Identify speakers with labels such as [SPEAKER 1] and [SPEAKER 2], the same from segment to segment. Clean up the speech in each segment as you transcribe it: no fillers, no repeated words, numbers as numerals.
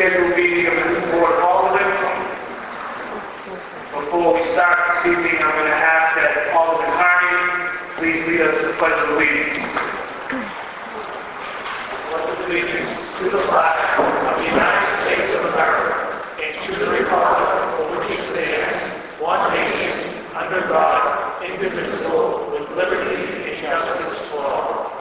[SPEAKER 1] scheduled meeting of the new board of Aldermen. Before we start this evening, I'm going to ask that Alderman Carney please lead us to the Pledge of Allegiance. Pledge of allegiance to the flag of the United States of America and to the republic for which it stands, one nation, under God, indivisible, with liberty and justice for all.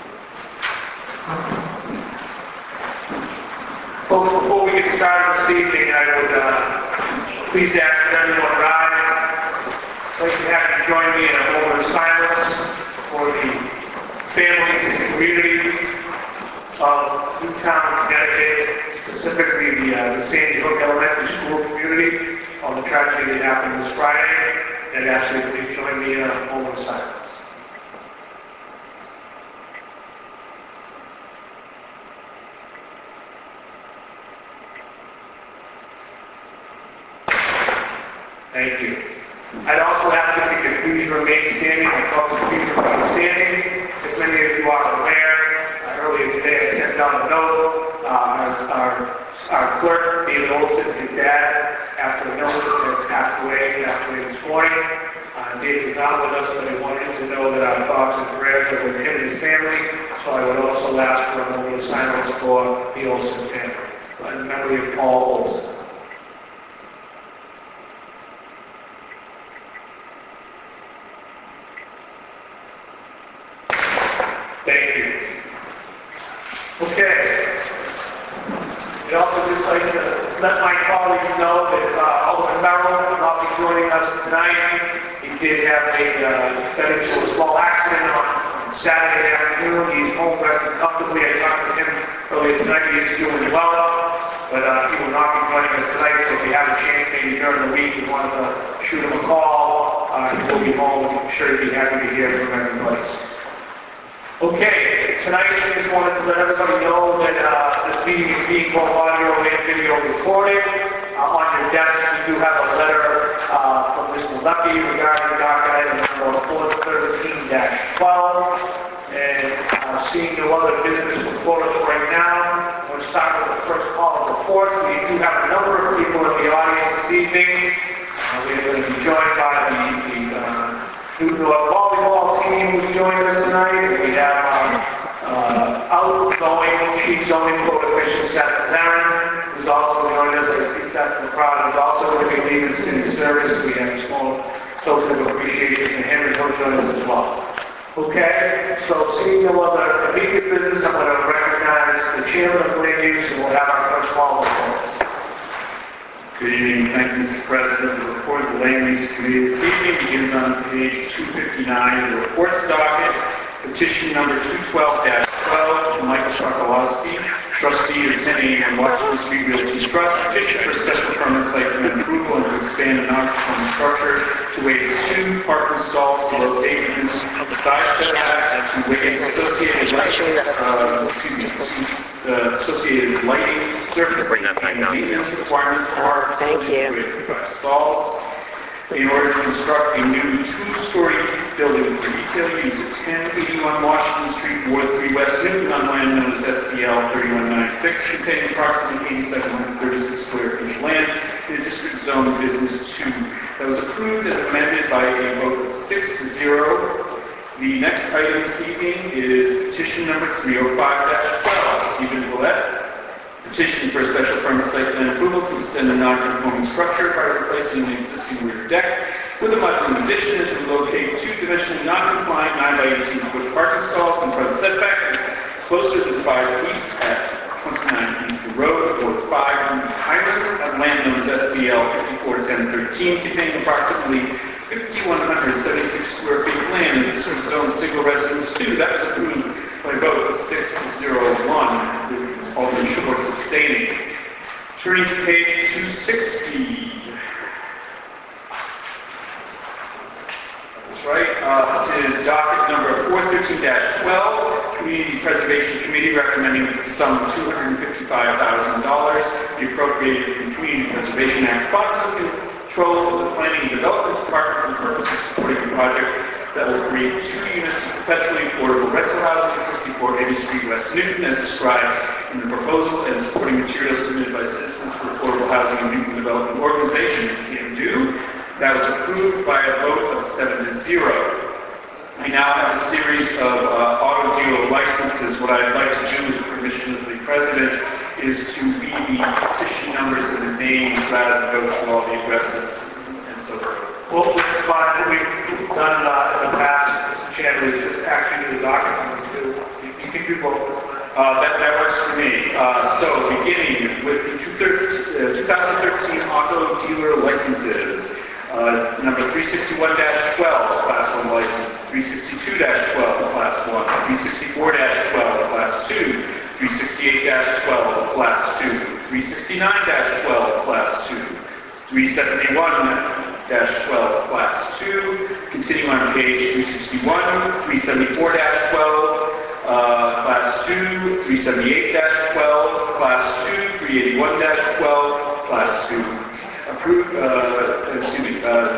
[SPEAKER 1] Before we get started this evening, I would please ask that everyone rise. I'd like to have you join me in a moment of silence for the families and community of Newtown, Connecticut, specifically the Sandy Hook Elementary School community on the tragedy that happened this Friday. And ask you to please join me in a moment of silence. Thank you. I'd also ask if you could please remain standing. I call for please remain standing. As many of you are aware, earlier today I sent out a note. Our clerk, David Olson, his dad, after the illness, has passed away this morning. David is not with us, but he wanted to know that our thoughts and prayers are with him and his family. So I would also ask for a moment of silence for the Olson family, in memory of Paul Olson. Thank you. Okay. I'd also just like to let my colleagues know that Alderman Merrill will not be joining us tonight. He did have got into a small accident on Saturday afternoon. He's home resting comfortably. I talked to him earlier tonight. He's doing well, but he will not be joining us tonight. So if you have a chance, maybe during the week, you want to shoot him a call, he will be home. I'm sure he'd be happy to hear from everybody. Okay, tonight I just wanted to let everybody know that this meeting is being both audio and video recorded. On your desk, we do have a letter from Mr. Lucky regarding docket item number 413-12. And seeing no other business before us right now, we'll start with the first call of reports. We do have a number of people in the audience this evening. We're going to be joined by the Newton North volleyball team who's joining us tonight. We have outgoing chief zoning coefficient Seth Zarin, who's also joined us. I see Seth in the crowd, who's also going to be leaving city service. We have a small token of appreciation to him, and he'll join us as well. Okay, so seeing no other immediate business, I'm going to recognize the chairman of land use, and we'll have our first call reports.
[SPEAKER 2] Good evening. Thank you, Mr. President. The report of the Land Use Committee this evening begins on page 259 of the reports docket. Petition number 212-12 from Michael Sokolowski, trustee of 1081 Washington Street Realty Trust. Petition for special permit site plan approval and to expand a non-conforming structure to waive 2 parking stalls to locate units of the side setback and waive associated associated lighting, surface, and maintenance requirements for our facility with 5 stalls. In order to construct a new 2-story building for retail use at 1081 Washington Street, Ward 3 West Newton, on land known as SPL 3196, containing approximately 8,736 square feet of land in a district zone business 2. That was approved as amended by a vote of 6-0. The next item this evening is petition number 305-12, Stephen Willett. Petition for a special permit site plan approval to extend a non-conforming structure by replacing an existing rear deck with a mudroom addition and to locate 2 dimensionally non-compliant 9-by-18-foot parking stalls in front of the setback closer than 5 feet at 29 East Road, or 5 Highlands, on land known as SBL 541013, containing approximately 5,176 square feet of land in the district zone single residence 2. That was approved by a vote of 6-0-1, with Alderman Schwartz abstaining. Turning to page 260. That's right. This is docket number 413-12. Community Preservation Committee recommending that the sum of $255,000 be appropriated from Community Preservation Act funds with control of the Planning and Development Department for the purpose of supporting a project that will create 2 units of perpetually affordable rental housing at 54 Eddy Street, West Newton, as described in the proposal and supporting materials submitted by citizens Newton Development Organization, CAMDO. That was approved by a vote of 7-0. We now have a series of auto dealer licenses. What I'd like to do, with the permission of the President, is to read the petition numbers and the names rather than go through all the addresses and so forth.
[SPEAKER 1] Well, we've done in the past, Mr. Chairman, is just actually do the documents too. You can do both.
[SPEAKER 2] That works for me. So, beginning with the 2013 auto dealer licenses. Number 361-12, Class 1 license, 362-12, Class 1, 364-12, Class 2, 368-12, Class 2, 369-12, Class 2, 371-12, Class 2, continuing on page 361, 374-12, Class 2, 378-12, Class 2, 381-12, Class 2. Approved, 382-12,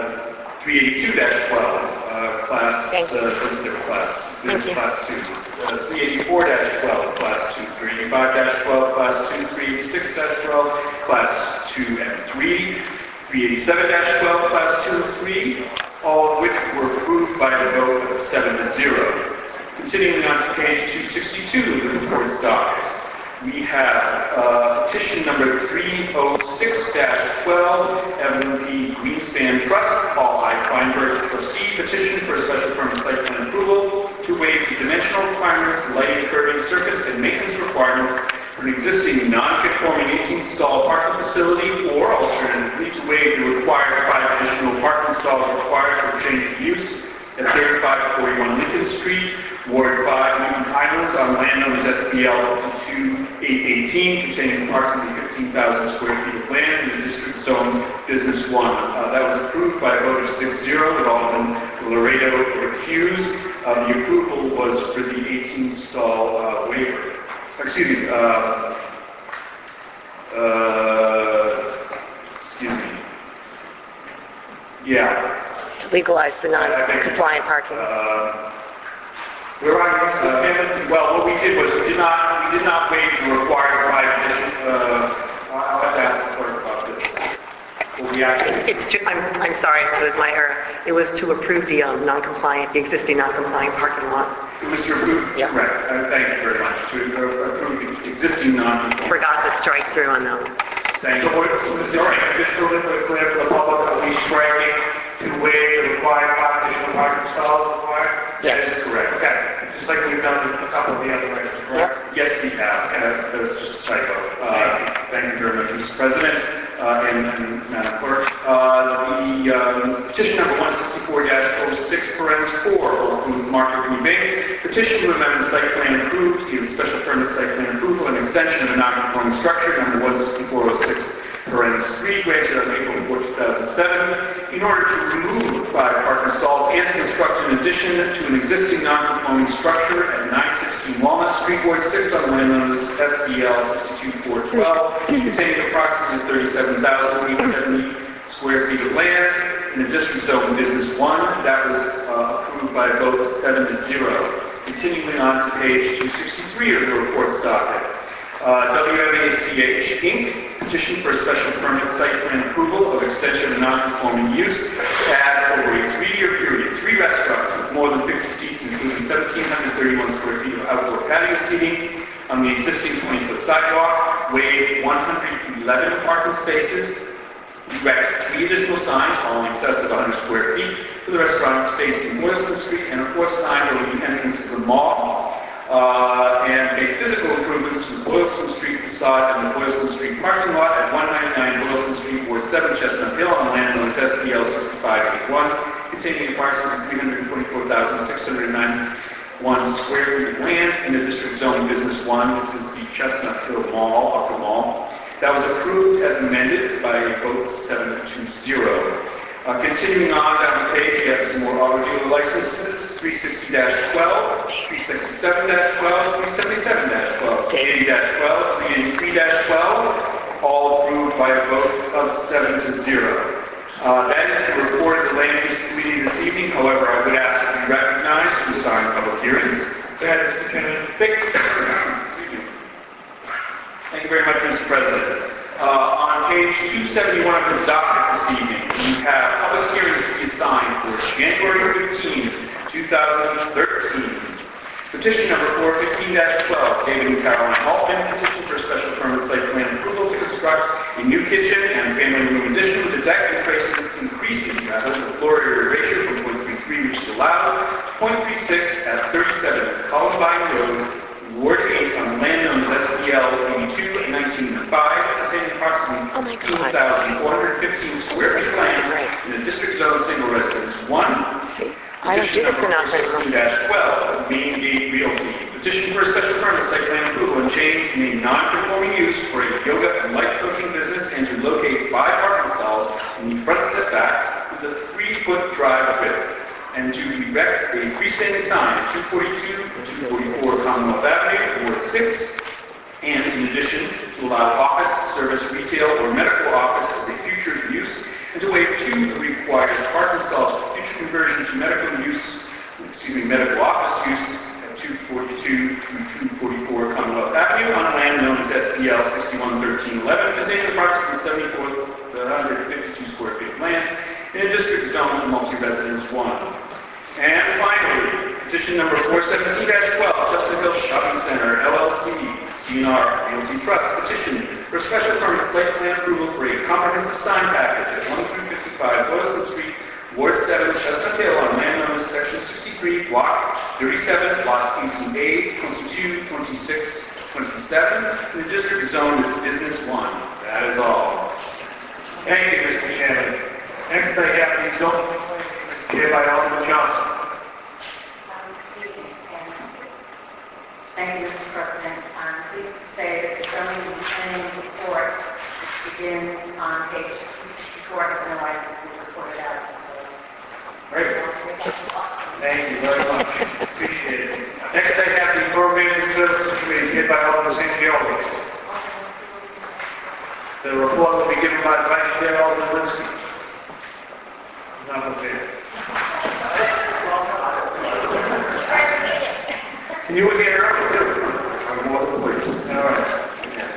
[SPEAKER 2] class, class 2, 384-12, class 2, 385-12, class 2, 386-12, class 2 and 3, 387-12, class 2 and 3, all of which were approved by a vote of 7-0. Continuing on to page 262 of the report's docket. We have petition number 306-12, Evelyn P. Greenspan Trust, Paul I. Feinberg, trustee, petition for a special permit site plan approval to waive the dimensional requirements, lighting, curbing, surface, and maintenance requirements for an existing non-conforming 18-stall parking facility, or alternatively to waive the required 5 additional parking stalls required for change of use at 3541 Lincoln Street, Ward 5, Newton Highlands, on land known as SBL 52818, containing approximately 15,000 square feet of land in the District Zone Business 1. That was approved by a vote of 6-0, with Alderman Laredo recused. The approval was for the 18-stall waiver. Excuse me. Yeah.
[SPEAKER 3] To legalize the non-compliant parking.
[SPEAKER 2] Where are you? Well, what we did was we did not waive the required 5 additional. I'll have to ask the clerk about this. Well, we actually.
[SPEAKER 3] I'm sorry, it was my error. It was to approve the the existing non-compliant parking lot.
[SPEAKER 2] It was to approve.
[SPEAKER 3] Yeah.
[SPEAKER 2] Right. Thank you very much. To approve the existing non-compliant.
[SPEAKER 3] Forgot to strike through on that one.
[SPEAKER 2] Thank you.
[SPEAKER 1] So, just to make it clear for the public, are we striking to waive the required 5 additional parking stalls required?
[SPEAKER 2] That is correct.
[SPEAKER 1] Okay. Just like we've done in a couple of the other items, correct?
[SPEAKER 2] Yes, we have. That was just a typo. Thank you very much, Mr. President and Madam Clerk. The petition number 164-06, parens 4, Whole Foods Market Rebate. Petition to amend the site plan approved, give special permit site plan approval and extension of a non-conforming structure, number 164-06, parens 3, granted on April 4, 2007, in order to remove 5 parking stalls and to construct an addition to an existing non-conforming structure at 916 Walnut Street, Ward 6, on land known as SBL 62412, containing approximately 37,870 square feet of land in the District Zone Business 1. That was approved by a vote of 7-0. Continuing on to page 263 of the report's docket. WMACH Inc. petition for a special permit site plan approval of extension of non-conforming use to add over a 3-year period 3 restaurants with more than 50 seats, including 1,731 square feet of outdoor patio seating on the existing 20-foot sidewalk, waive 111 parking spaces, erect 3 additional signs, all in excess of 100 square feet, for the restaurants facing Boylston Street, and a 4th sign over the entrance to the mall. And make physical improvements to the Boylston Street facade and the Boylston Street parking lot at 199 Boylston Street, Ward 7, Chestnut Hill, on land known as SBL 6581, containing approximately 324,691 square feet of land in the District Zone Business 1. This is the Chestnut Hill Mall, Upper Mall. That was approved as amended by a vote 7-0. Continuing on down the page, we have some more auto dealer licenses, 360-12, 367-12, 377-12, 380-12, 383-12, all approved by a vote of 7-0. That is the report of the Land Use Committee this evening. However, I would ask to be recognized to assign public hearings. Go ahead, Mr. Chairman. Thank you very much, Mr. President. On page 271 of the docket this evening, we have public hearings to be assigned for January 15, 2013. Petition number 415-12, David and Caroline Altman, petition for a special permit site plan approval to construct a new kitchen and family room addition with a deck increasing the floor area ratio from 0.33, which is allowed, to 0.36 at 37 Columbine Road, Ward 8, on land known as SPL 82 and 1905, containing approximately 2,415 square feet of land in the district zone single residence 1.
[SPEAKER 3] I don't do this enough anymore.
[SPEAKER 2] 16-12, Main Gate Realty. Petition for a special permit site plan approval and change in a non-conforming use for a yoga and life coaching business and to locate 5 parking stalls in the front setback with a 3-foot drive width and to erect a freestanding sign at 242 and 244 Commonwealth Avenue, Ward 6, and in addition to allow office, service, retail, or medical office as a future use and to waive 2 required parking stalls for future conversion to medical office use at 242 through 244 Commonwealth Avenue on a land known as SPL 611311, containing approximately 7,452 square feet of land in a district zone of multi-residence 1. And finally, petition number 417-12, Justin Hill Shopping Center, LLC, CNR Realty Trust, petition for special permit site plan approval for a comprehensive sign package at 1355 Boylston Street, Ward 7, Chestnut Hill, on land known as Section 63, Block 37, Lots 18A, 22, 26, 27, in the district zone of Business 1. That is all.
[SPEAKER 1] Thank you, Mr. Chairman. Next, I have the zoning here by Alderman Johnson.
[SPEAKER 4] Thank you, Mr. President. I'm pleased to say that the zoning and planning report begins on page 64. I don't know why this was reported out.
[SPEAKER 1] Great. Thank you very much. Appreciate it. Next, I have the Appropriations Services Committee here by Alderman St. George. The report will be given by the Vice Chair, Alderman Linsky. Not there. And you were here early, too.
[SPEAKER 5] I'm more than pleased.
[SPEAKER 1] All right.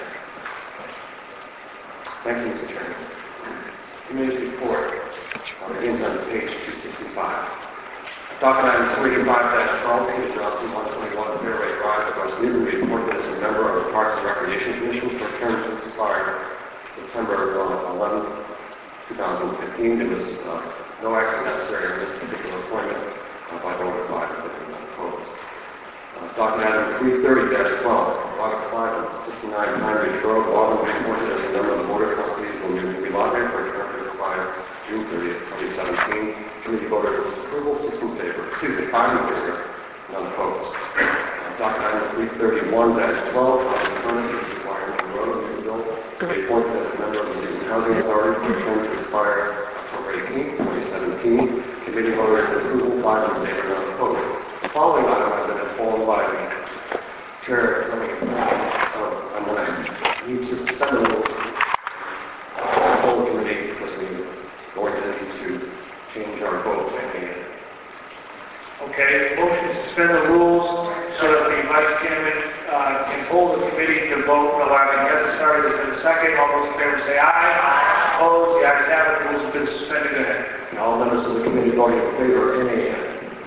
[SPEAKER 5] Thank you, Mr. Chairman. Committee's report begins on page 265. Docket item 285-12, Peter Johnson, 121 Fairway Drive, West Newton, be appointed as a member of the Parks and Recreation Commission for a term to expire September 11, 2015. There was no action necessary on this particular appointment by vote of 5 opposed. Docket item 330-12, Robert Clyde, 69 Pine Ridge Road, Walden, be appointed as a member of the Board of Trustees of the Newton Library for a term to expire June 30, 2017. Committee voted its approval, 5 in favor, none opposed. Docket item 331-12, Thomas Furnace, requiring the road of Newtonville, be appointed as a member of the Newton Housing Authority for a term to expire October 18, 2017. Committee voted its approval, 5 in favor, none opposed. The following item has been informed by the Chair of the I'm going to need to suspend the rules of the whole committee because we're going to need to change our vote at the end.
[SPEAKER 1] Okay, motion to suspend the rules so that the Vice Chairman can hold the committee to vote allowing necessary. There's been a second. All those in favor say aye. Aye. Opposed? The ayes have it. The rules have been suspended. Go ahead.
[SPEAKER 5] And all members of the committee voting in favor in a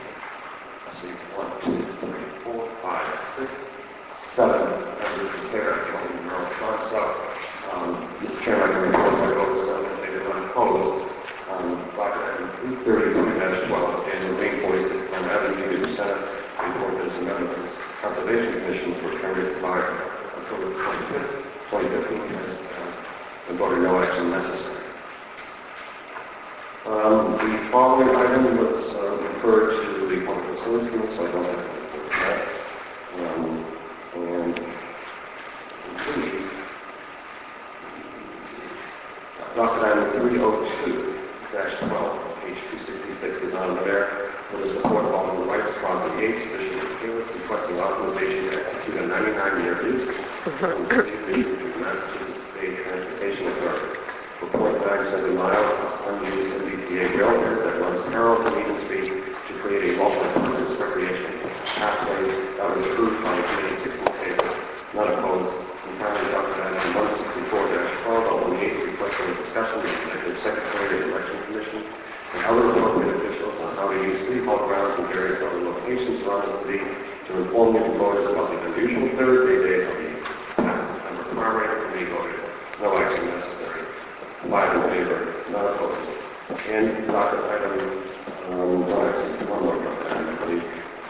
[SPEAKER 5] 1, 2, 3, 4, 5, 6, 7 members in favor. So, Mr. Chairman, I can report my vote 7 in favor, none opposed. Docket 332-12, Daniel Green, 46 Glen Avenue, Peter Senate, reported as a member of the Conservation Commission for a term to expire October 25th, 2015, and voted no action necessary. The following item was referred to the Public Facilities Committee, so I don't have to refer to that. And continue. Docket item 302-12, page 266 is on there. With the support of Alderman Rice, Crosby, Yates, Bishop, and Kalis, requesting authorization to execute a 99-year lease from the Massachusetts Bay Transportation Authority for 0.97 miles of unused MBTA railroad that runs parallel to Eden Street to create a multi-purpose recreation pathway that was approved by the committee 60 favor, none opposed, and finally documented in 164-12 Secretary of the Election Commission, and other appropriate officials on how to use City Hall grounds and various other locations around the city to inform the voters about the unusual Thursday day of the last September primary. Committee voted no action necessary. 5 in favor, none opposed. And docket item, one more docket item, I believe,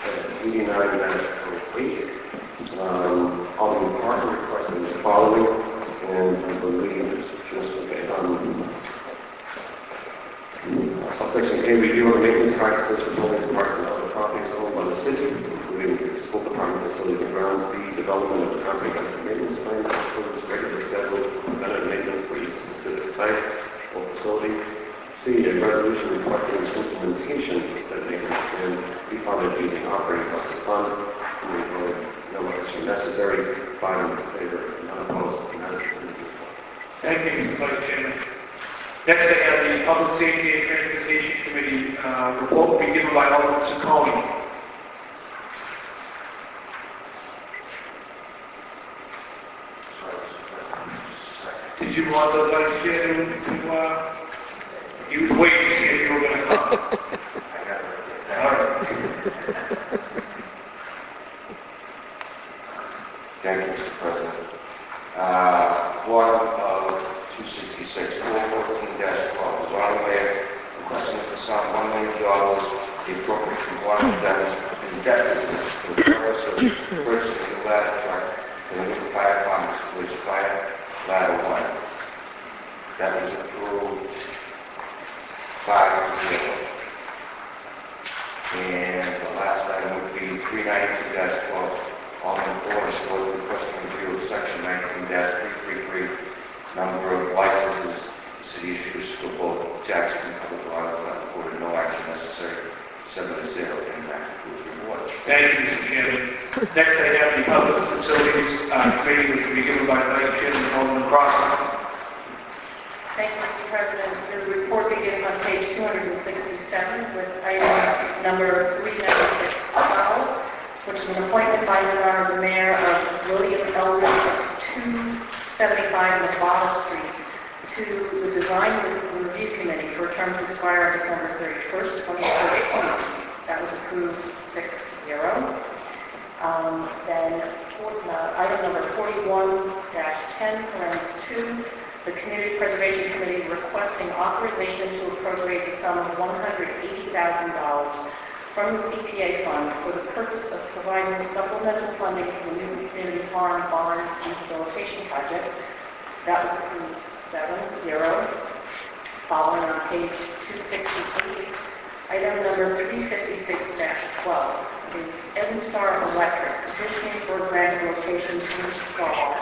[SPEAKER 5] 89-08. Alderman Parker requesting the following, and I believe it's just, okay, subsection A, review of maintenance practices for buildings, parks, and other properties owned by the city, including school department facilities and grounds. B, development of a comprehensive maintenance plan that includes regularly scheduled preventative maintenance for each specific site or facility. C, a resolution requesting the implementation of said maintenance plan be funded using operating budget funds. Committee voted no action necessary. 5 in favor, none opposed, and that is approved.
[SPEAKER 1] Thank you, Mr. Vice Chairman. Next, I have the Public Safety and Transportation Committee report will be given by Alderman Ciccone. Did you want the Vice Chairman to, he was waiting to see if you were going to come. All right.
[SPEAKER 5] Thank you, Mr. President. One of 266, 414-12, Ronald Mayor requesting to assign $1 million, the appropriate from water indebtedness to the purpose of purchasing a ladder truck for the new fire department, which fire ladder 1. That was approved 5-0. And the last item would be 392-12. Alderman Cornish was requesting review of section 19-333, number of licenses the city issues for both taxi and public water. Reported no action necessary. 7-0, and that concludes the report.
[SPEAKER 1] Thank you, Mr. Chairman. Next, I have the Public Facilities Committee, which will be given by Vice Chairman Alderman Crocker.
[SPEAKER 4] Thank you, Mr. President. The report begins on page 267 with item number 39612, which is an appointment by the mayor of William Elder of 275 Nevada Street to the Design Review Committee for a term to expire on December 31st, 2013. That was approved 6-0. Then item number 41-10, 2, the Community Preservation Committee requesting authorization to appropriate the sum of $180,000 from the CPA fund for the purpose of providing supplemental funding for the new community farm barn rehabilitation project. That was approved 7-0. Following on page 268, item number 356-12 is Evanstar Electric petitioning for a grant location to install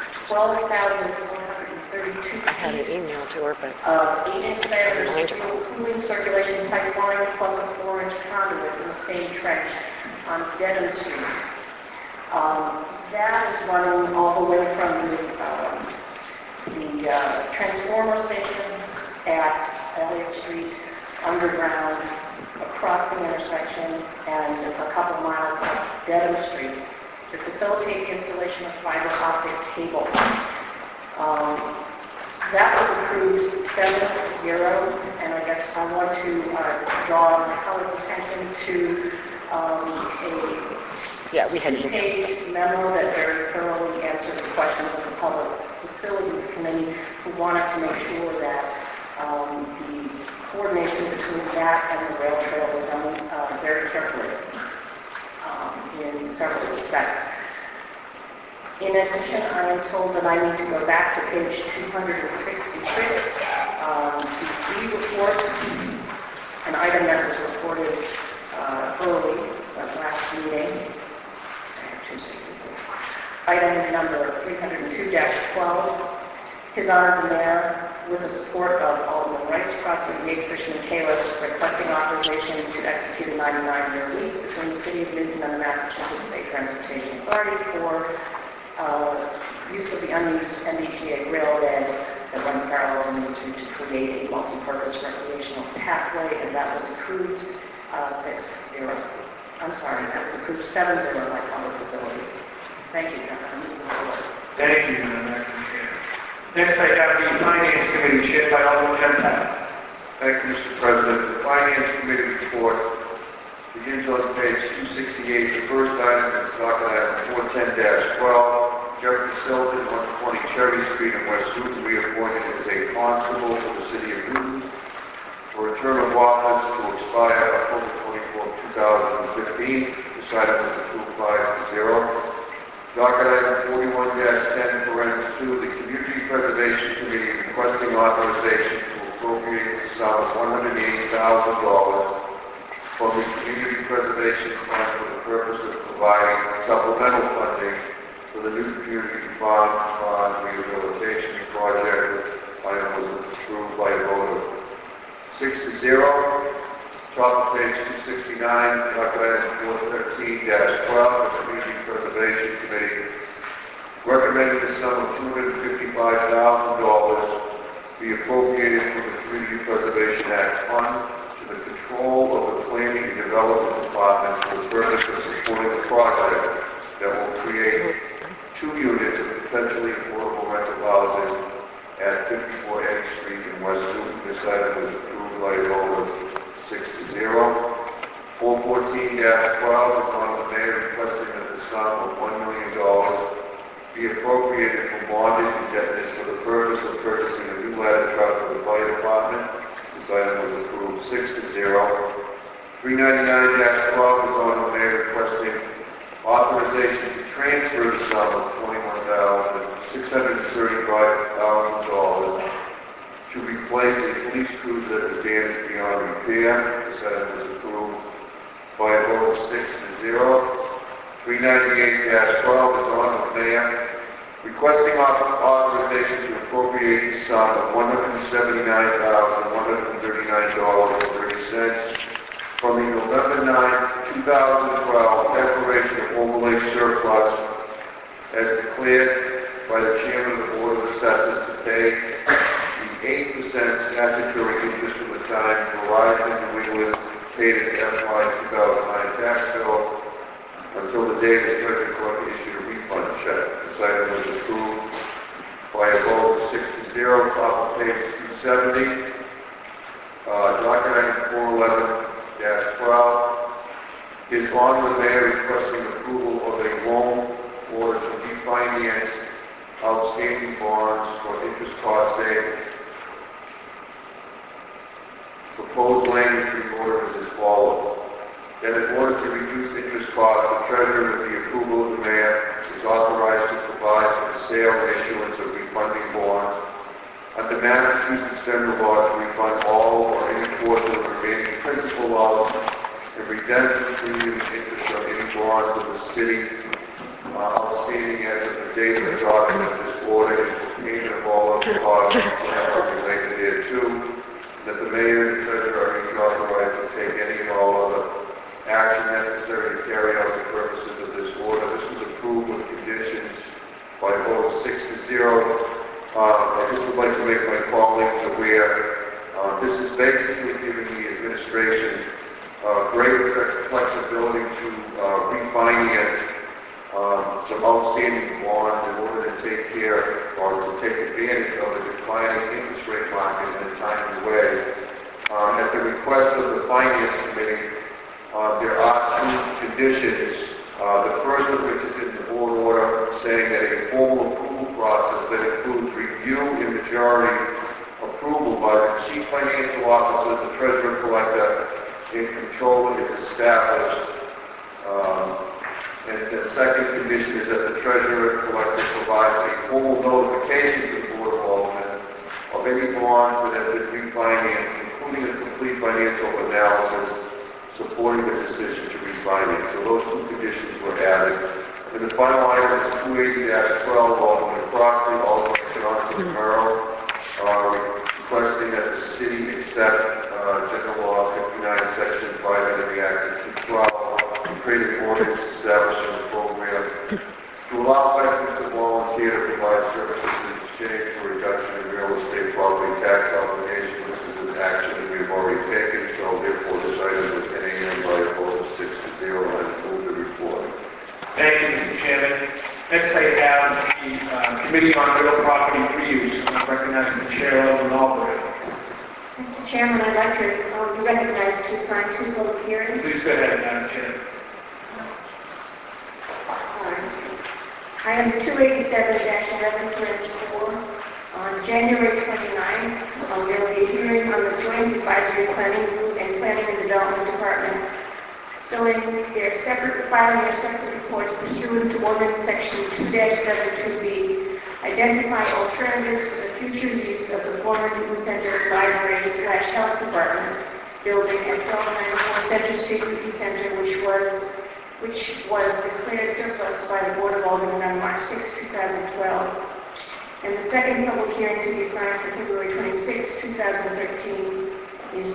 [SPEAKER 4] 12,432
[SPEAKER 3] I had an email to her, but
[SPEAKER 4] 8-inch diameter cooling circulation pipeline plus a 4-inch conduit in the same trench on Dedham Street. That is running all the way from the transformer station at Elliott Street, underground, across the intersection, and a couple miles up Dedham Street to facilitate the installation of fiber optic cable. That was approved 7-0, and I guess I want to draw my colleagues' attention to a two-page memo that very thoroughly answered the questions of the Public Facilities Committee, who wanted to make sure that the coordination between that and the rail trail was done very carefully in several respects. In addition, I am told that I need to go back to page 266 to report an item that was reported early last meeting. 266. Item number 302-12. His Honor the Mayor, with the support of Alderman Rice, Crossman, Yates, Fishman, and Kalis, requesting authorization to execute a 99-year lease between the City of Newton and the Massachusetts State Transportation Authority for use of the unused MBTA railbed that runs parallel to Newton Street to create a multi-purpose recreational pathway, and that was approved 6-0. I'm sorry, that was approved 7-0 by Public Facilities. Thank you, Governor.
[SPEAKER 1] Thank you, Madam Chair. Next, I have the Finance Committee chaired by Alderman Gentile.
[SPEAKER 5] Thank you, Mr. President. The Finance Committee report begins on page 268. The first item is docket item 410-12. Jeffrey Silton, 120 Cherry Street in West Newton, reappointed as a constable for the city of Newton for a term of office to expire October 24, 2015. This item was approved 5-0. Docket item 41-10, 2, the Community Preservation Committee requesting authorization to appropriate the sum of $180,000 from the Community Preservation Fund for the purpose of providing supplemental funding for the new community farm rehabilitation project. Item was approved by a vote of 6-0. Top of page 269, docket item 413-12, the Community Preservation Committee recommended the sum of $255,000 be appropriated from the Community Preservation Act fund to the control of the Planning and Development Department for the purpose of supporting a project that will create 2 units of potentially affordable rental housing at 54 Eddy Street in West Newton. This item was approved by a vote of 6-0. 414-12 is on the mayor requesting that the sum of $1 million be appropriated from bonded indebtedness for the purpose of purchasing a new ladder truck for the fire department. This item was approved 6-0. 399-12 is on the mayor requesting authorization to transfer the sum of $21,635,000 to replace a police cruiser that was damaged beyond repair. This item was approved by a vote of 6-0. 398-12 is on the mayor requesting authorization to appropriate the sum of $179,139.30 from the November 9, 2012 declaration of overlay surplus as declared by the chairman of the Board of Assessors to pay 8% statutory interest from the time Verizon New England paid its FY 2009 tax bill until the day the Treasury Court issued a refund check. This item was approved by a vote of 6-0. Top of page 270. Docket item 411-12 is on the mayor requesting approval of a loan order to refinance outstanding bonds for interest cost savings. Proposed language in order is as follows. That in order to reduce interest costs, the Treasurer, with the approval of the Mayor, is authorized to provide for the sale and issuance of refunding bonds under Massachusetts general law to refund all or any portion of the remaining principal loans and redemption premium interest on any bonds of the city outstanding as of the date of adoption of this order and for payment of all other costs related thereto. That the Mayor and Treasurer are each authorized to take any and all other action necessary to carry out the purposes of this order. This was approved with conditions by vote 6-0. I just would like to make my colleagues aware, this is basically giving the administration greater flexibility to refinance some outstanding bonds in order to take care or to take advantage of the declining interest rate market in a timely way. At the request of the Finance Committee, there are 2 conditions. The first of which is in the board order saying that a formal approval process that includes review and majority approval by the Chief Financial Officer, the Treasurer Collector, and Controller is established. And the second condition is that the Treasurer Collector provides a formal notification to the Board of Aldermen of any bonds that have been refinanced, including a complete financial analysis supporting the decision to refinance. So those 2 conditions were added. And the final item is 280-12, Alderman Crossley, Alderman Johnson, Merrill, requesting that the city accept General Law 59, Section 5 of the Act of 212, create an ordinance establishing a program to allow veterans to volunteer to provide services in exchange for reduction in real estate property tax obligations. This is an action that we've already taken, so therefore this item was NAM by a vote of 6-0 and move the report.
[SPEAKER 1] Thank you, Mr. Chairman. Next, I have the Committee on Real Property Reuse.
[SPEAKER 4] Chairman, I'd like to be recognized to sign two public hearings.
[SPEAKER 1] Please go ahead, Madam Chair.
[SPEAKER 4] Sorry. Item 287-11, on January 29th, there will be a hearing on the Joint Advisory Planning Group and Planning and Development Department filing their separate reports pursuant to Ordinance Section 2-72B, identifying alternatives for the future use of the former Newton Center Library/Health Department building at 1294 Center Street, Newton Center, which was declared surplus by the Board of Aldermen on March 6, 2012. And the second public hearing to be assigned for February 26, 2013 is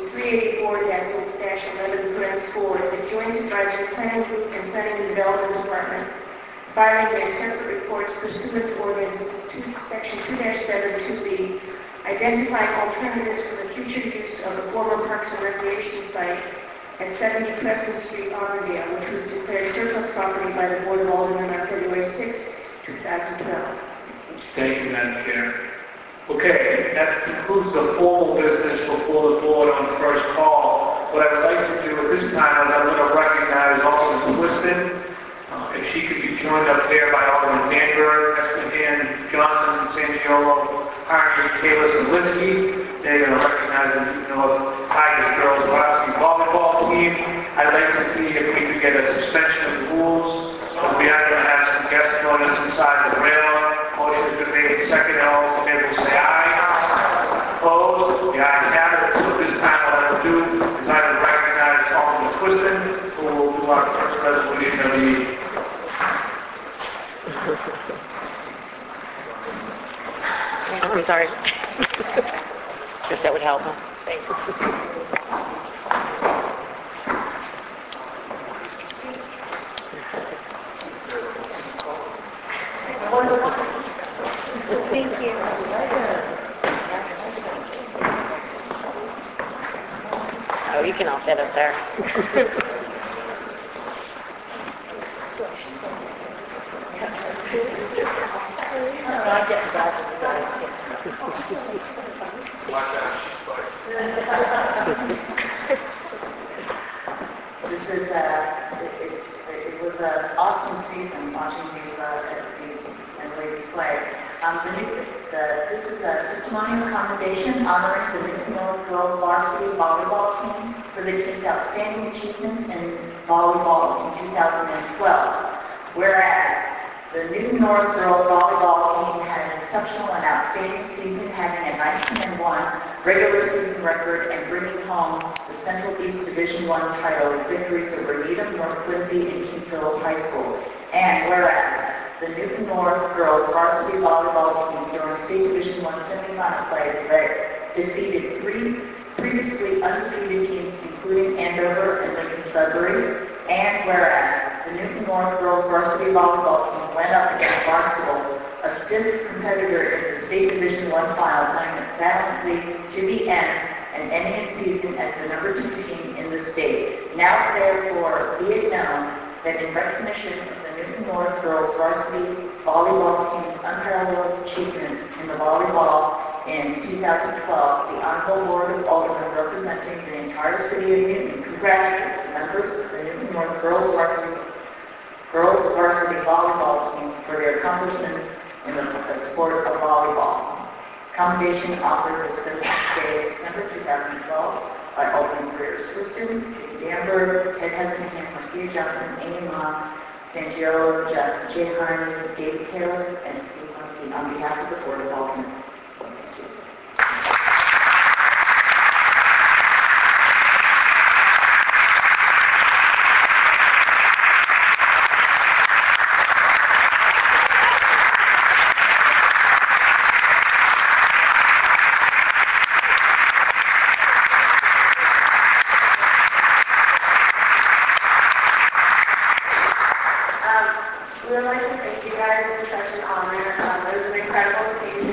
[SPEAKER 4] 384-11, the Joint Advisory Planning Group and Planning and Development Department filing their separate reports pursuant to Ordinance Section 2-72B, identifying alternatives for the future use of the former Parks and Recreation site at 70 Crescent Street, Auburndale, which was declared surplus property by the Board of Aldermen on February 6, 2012.
[SPEAKER 1] Thank you, Madam Chair. Okay, that concludes the formal business before the board on first call. What I would like to do at this time is I'm going to recognize Alderman Twiston. If she could be joined up there by Alderman Danberg, Espenhan, Johnson, Sangiolo, Harney, Kalis, and Linsky. They're going to recognize the North Tigers girls varsity volleyball team. I'd like to see if we could get a suspension of the rules. We are going to have some guests join us inside the rail. Motion has been made, second, all in favor say aye. Opposed? The ayes have it. So at this time, what I will do is I will recognize Alderman Twiston, who will do our first resolution of the evening.
[SPEAKER 3] I'm sorry. If that would help. Thanks. Thank you. Oh, you can all sit up there.
[SPEAKER 6] It was an awesome season watching these young ladies play. This is a testimonial commendation honoring the Newton North Girls Varsity Volleyball Team for their outstanding achievements in volleyball in 2012. Whereas the Newton North Girls Volleyball Team had an exceptional and outstanding season, having a 19-1 regular season record and bringing home the Central East Division I title with victories over Needham, North Quincy, and Kingfield High School. And whereas the Newton North Girls Varsity Volleyball Team during State Division I semifinal play defeated three previously undefeated teams, including Andover and Lincoln Sudbury. And whereas the Newton North Girls Varsity Volleyball Team went up against Barnstable, a stiff competitor in the State Division I final, playing it valiantly to the end and ending its season as the number 2 team in the state. Now therefore be it known that in recognition of the Newton North Girls Varsity Volleyball Team's unparalleled achievements in the volleyball in 2012, the Honorable Board of Aldermen representing the entire city of Newton congratulates the members of the Newton North Girls Varsity Volleyball Team for their accomplishments in the sport of volleyball. Commendation offered this 17th day of December 2012 by Alderman Greer Twiston, Danberg, Ted Espenhan, Marcia Johnson, Amy Ma, Sangiolo, Jay Harney, David Kalis, and Steve Linsky on behalf of the Board of Aldermen.
[SPEAKER 4] We would like to thank you guys for such an honor. It was an incredible season.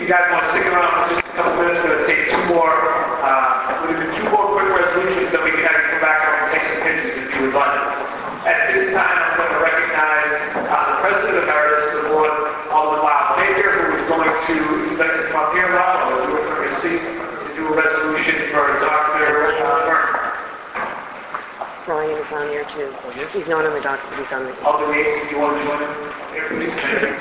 [SPEAKER 1] you guys want to stick around for just a couple minutes, we're going to take two more quick resolutions, then we can have you come back up and take some pictures if you would like. At this time, I'm going to recognize the President Emeritus of the Board, Alderman Lyle Baker, who is going to, if you'd like to come up here, Lyle, or do it from your seat, to do a resolution for Dr. Vernon.
[SPEAKER 3] Ryan is on here too. He's not on the document, he's on the...
[SPEAKER 1] Alderman Yates, if you want to join him here, please. Thank you.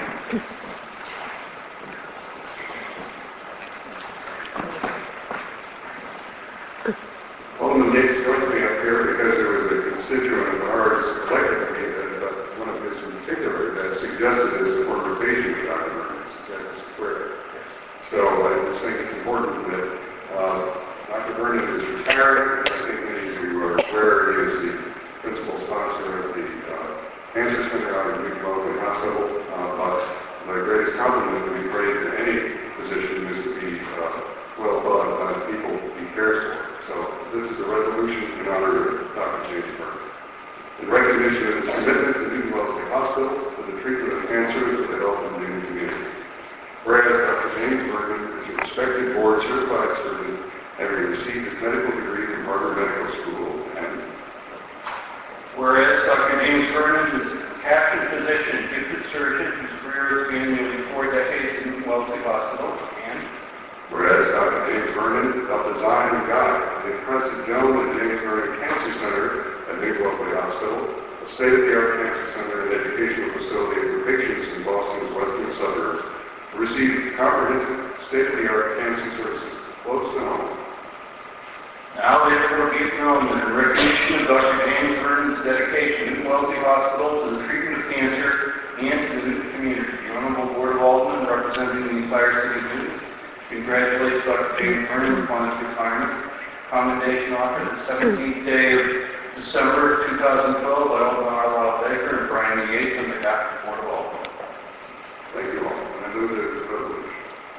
[SPEAKER 5] Alderman Yates joined me up here because there was a constituent of ours elected to me that one of his in particular that suggested this organization of Dr. Vernon Square. So I just think it's important that Dr. Vernon is retired. I think many of you are aware he is the principal sponsor of the Cancer Center out of New Wellesley Hospital. But my greatest compliment to be paid to any physician is to be well thought of by the people he cares for. So this is a resolution in honor of Dr. James Vernon. In recognition of his commitment to New Wellesley Hospital for the treatment of cancer for the health of the Newton community. Whereas Dr. James Vernon is a respected board-certified surgeon, having received his medical degree from Harvard Medical School, and
[SPEAKER 2] whereas Dr. James Vernon is a captain physician, gifted surgeon whose career has spanned nearly 4 decades in Wellesley Hospital, and
[SPEAKER 5] whereas Dr. James Vernon helped design and guide the impressive Joan and James Vernon Cancer Center at New Wellesley Hospital, a state-of-the-art cancer center and educational facility for patients in Boston's western suburbs, to receive comprehensive state-of-the-art cancer services close to home.
[SPEAKER 2] now therefore be it known that in recognition of Dr. James Vernon's dedication in Wellesley Hospital to the treatment of cancer and to the Newton community, the Honorable Board of Aldermen representing the entire city of Newton congratulates Dr. James Vernon upon his retirement. Commendation offered the 17th day of December 2012 by Alderman Lyle Baker and Brian Yates on behalf of the Board of Aldermen.
[SPEAKER 5] Thank you all. And I move that this resolution.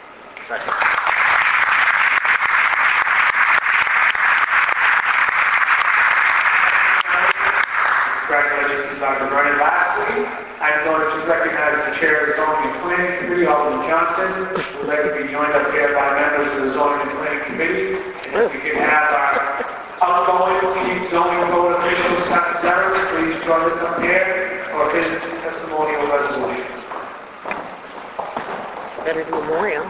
[SPEAKER 1] Congratulations to Dr. Vernon. Lastly, I'm going to recognize the Chair of the Zoning and Planning Committee, Alderman Johnson, who would like to be joined up here by members of the Zoning and Planning Committee. And if we can have our outgoing Chief Zoning Code official, Scott Zeros, please join us up here for his testimonial resolution.
[SPEAKER 3] Better than memorial.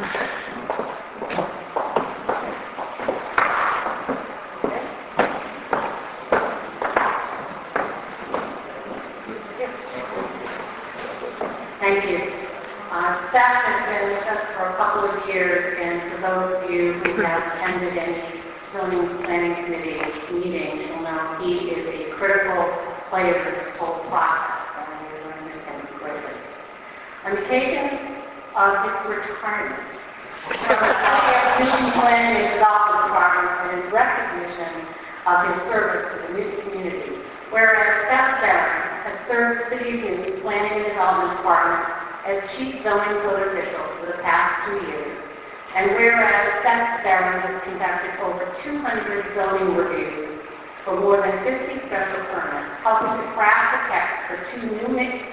[SPEAKER 6] Thank you. Staff has been with us for a couple of years, and for those of you who have attended any zoning planning committee meetings, you'll know he is a critical player in this whole process, and we learn this him greatly. On the occasion of his retirement from the Newton Planning and Development Department, and in recognition of his service to the Newton community, whereas Seth Barron has served the City of Newton's Planning and Development Department as Chief Zoning Code Official for the past 2 years, and whereas Seth Barron has conducted over 200 zoning reviews for more than 50 special permits, helping to craft the text for two new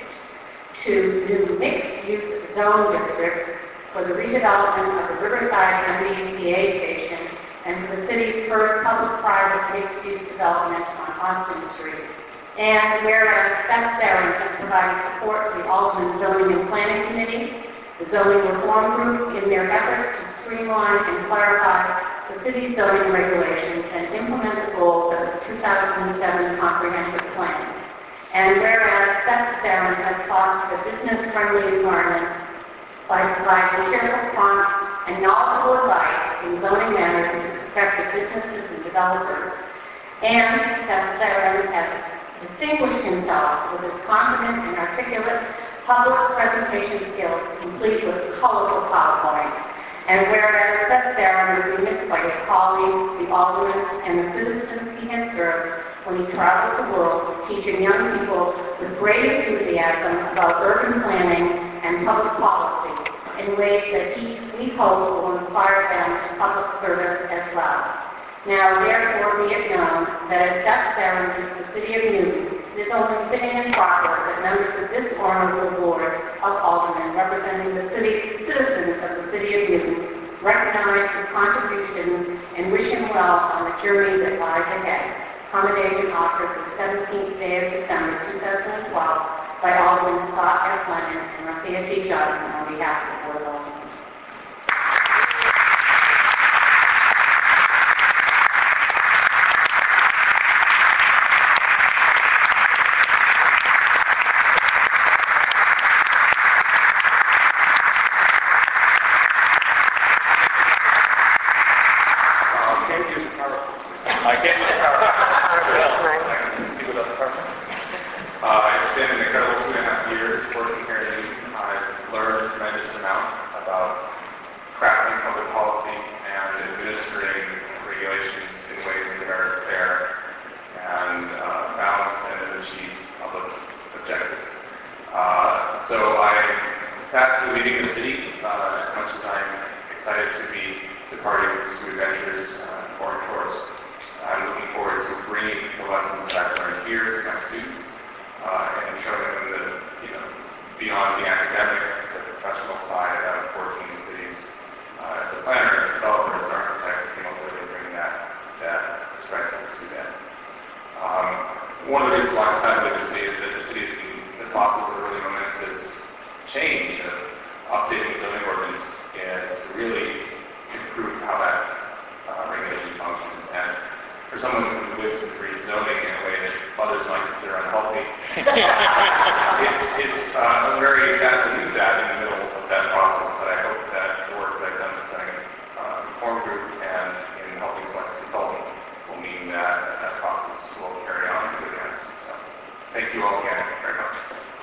[SPEAKER 6] mixed-use zone districts for the redevelopment of the Riverside MBTA station and for the city's first public-private mixed-use development on Austin Street. And whereas Seth Barron has provided support to the Alderman Zoning and Planning Committee, the Zoning Reform Group, in their efforts to streamline and clarify the city's zoning regulations and implement the goals of its 2007 comprehensive plan. And whereas Seth Barron has fostered a business-friendly environment by providing cheerful, prompt, and knowledgeable advice in zoning matters to prospective businesses and developers. And Seth Barron has distinguished himself with his confident and articulate public presentation skills, complete with colorful PowerPoints. And whereas Seth Barron will be missed by his colleagues, the aldermen, and the citizens he has served when he travels the world, teaching young people with great enthusiasm about urban planning and public policy in ways that we hope will inspire them in public service as well. Now, therefore, be it known that as Seth Barron leaves the City of Newton It is only fitting and proper that members of this honorable Board of Aldermen representing the citizens of the City of Newton recognize his contributions and wish him well on the journey that lies ahead. Commendation offered the 17th day of December 2012 by Alderman Scott F. Lennon and Rosia T. Johnson on behalf of the Board of Aldermen.
[SPEAKER 2] I can't use speak without the PowerPoint. It's been an incredible 2.5 years working here at Newton. I've learned a tremendous amount about crafting public policy and administering regulations in ways that are fair and balanced and that achieve public objectives. So I'm sad to be leaving the city as much as I'm excited to be departing to pursue adventures and foreign tours. I'm looking forward to bringing the lessons that I've learned here to my students and showing them that, beyond the academic, the professional side of working in cities as a planner, as a developer, as an architect, really bring that perspective to them. One of the reasons why I'm excited with the city is that the city is in the process of really momentous change of updating the building ordinance and to really improve how that regulation functions. And for someone who lives in free zoning in a way that others might consider unhealthy, it's very sad to leave that in the middle of that process. But I hope that the work that I've done in setting a reform group and in helping select consulting will mean that that process will carry on in good hands. So thank you all again very much.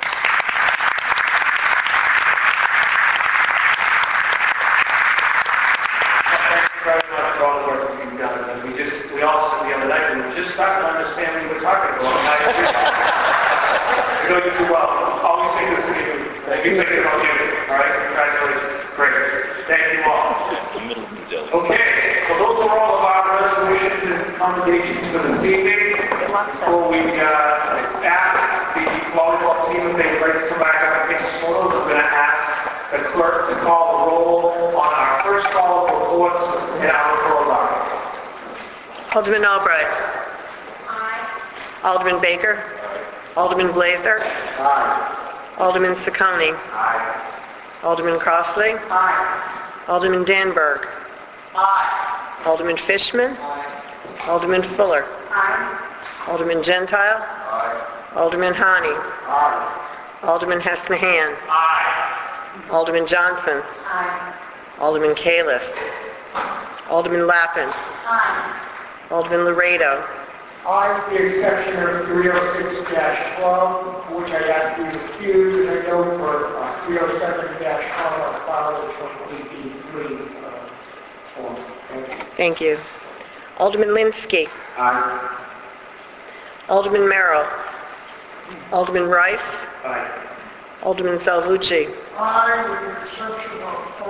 [SPEAKER 1] Very much for all the work that you've done. And we all said the other night, we were just starting to understand what you were talking about. You're going to do well. Always think of the city. Thank you. Think about you. All right? Congratulations. Great. Thank you all. Okay. So those are all of our resolutions and commendations for this evening. Before we ask the volleyball team if they would like to come back up and take some photos, I'm going to ask the clerk to call the roll on our first call of reports and our referral document.
[SPEAKER 3] Alderman Albright.
[SPEAKER 6] Aye.
[SPEAKER 3] Alderman Baker. Alderman Blazer.
[SPEAKER 1] Aye.
[SPEAKER 3] Alderman Saccone.
[SPEAKER 1] Aye.
[SPEAKER 3] Alderman Crossley.
[SPEAKER 6] Aye.
[SPEAKER 3] Alderman Danberg.
[SPEAKER 6] Aye.
[SPEAKER 3] Alderman Fishman. Alderman Fuller.
[SPEAKER 6] Aye.
[SPEAKER 3] Alderman Gentile.
[SPEAKER 1] Aye.
[SPEAKER 3] Alderman Hani.
[SPEAKER 1] Aye.
[SPEAKER 3] Alderman Hess-Mahan.
[SPEAKER 1] Aye.
[SPEAKER 3] Alderman Johnson.
[SPEAKER 6] Aye.
[SPEAKER 3] Alderman Califf. Alderman Lappin.
[SPEAKER 6] Aye.
[SPEAKER 3] Alderman Laredo.
[SPEAKER 1] Aye, with the exception of 306-12, for which I ask you to excuse, and I know for 307-12, I filed a 2083 form. Thank you.
[SPEAKER 3] Thank you. Alderman Linsky.
[SPEAKER 1] Aye.
[SPEAKER 3] Alderman Merrill. Alderman Rice.
[SPEAKER 1] Aye.
[SPEAKER 3] Alderman Salvucci.
[SPEAKER 7] I, with the exception of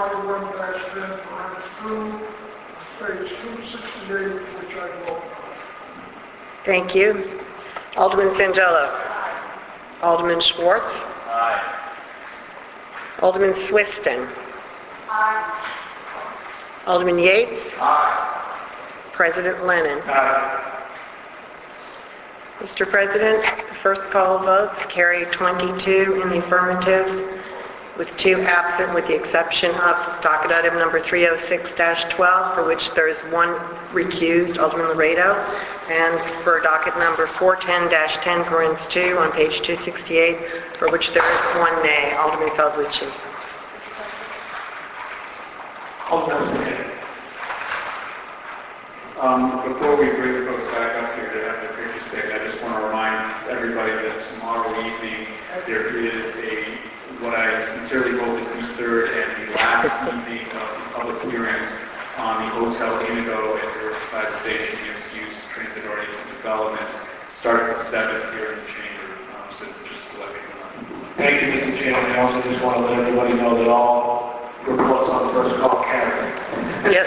[SPEAKER 7] 41-10, page 268, which I vote.
[SPEAKER 3] Thank you. Alderman Sangello. Alderman Schwartz.
[SPEAKER 1] Aye.
[SPEAKER 3] Alderman Swiston.
[SPEAKER 6] Aye.
[SPEAKER 3] Alderman Yates.
[SPEAKER 1] Aye.
[SPEAKER 3] President Lennon.
[SPEAKER 1] Aye.
[SPEAKER 3] Mr. President, the first call votes carry 22 in the affirmative, with 2 absent, with the exception of docket item number 306-12, for which there is 1 recused, Alderman Laredo, and for docket number 410-10, parens 2, on page 268, for which there is 1 nay, Alderman Salvucci.
[SPEAKER 2] Before we bring folks back up here to have the pictures taken, I just want to remind everybody that tomorrow evening there is what I sincerely hope is the third and the last evening of the public hearings on the Hotel Indigo at the Riverside Station mixed-use transit-oriented development. It starts at 7 here in the chamber, so just to let people know.
[SPEAKER 1] Thank you, Mr. Chairman. I also just want to let everybody know that all reports on the first call carry.
[SPEAKER 3] Yes.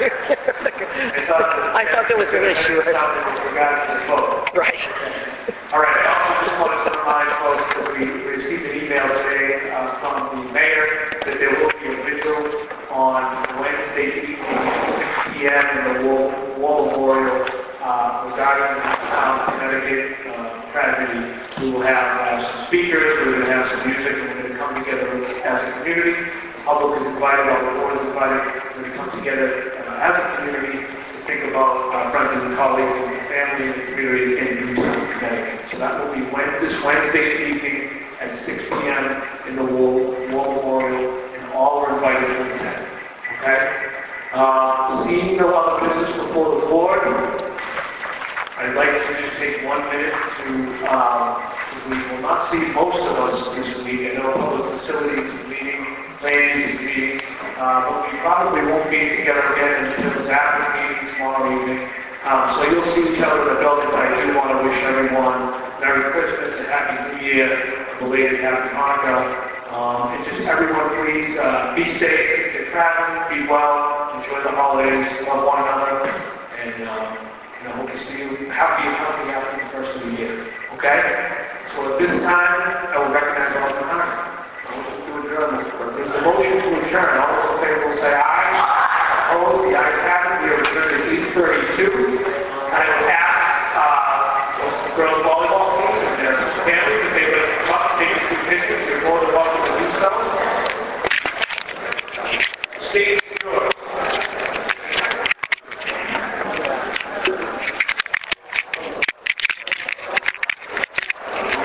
[SPEAKER 3] I thought there was an issue.
[SPEAKER 1] With regards to the vote.
[SPEAKER 3] Right.
[SPEAKER 1] All right, I also just wanted to remind folks that we received an email today from the mayor that there will be a vigil on Wednesday evening at 6 p.m. in the War Memorial regarding the town of Connecticut tragedy. We will have some speakers, we're going to have some music, and we're going to come together as a community. The public is invited, our board is invited, we're going to come together as a community to think about our friends and colleagues and the family and the community in Newtown, Connecticut. So that will be this Wednesday evening at 6 p.m. in the War Memorial, and all are invited to attend. Okay? Seeing no other business before the board, I'd like to just take 1 minute to, we will not see most of us this week. I know public facilities is meeting, planning is meeting, but we probably won't be together again until this after the meeting tomorrow evening. So you'll see each other in the building, but I do want to wish everyone Merry Christmas and Happy New Year, a belated Happy Hanukkah. And just everyone please be safe, if you're traveling, be well, enjoy the holidays, love one another, and I hope to see you happy and healthy after the first of the year. Okay? So at this time, I will recognize Alderman Hunter. Motion to adjourn. There's a motion to adjourn.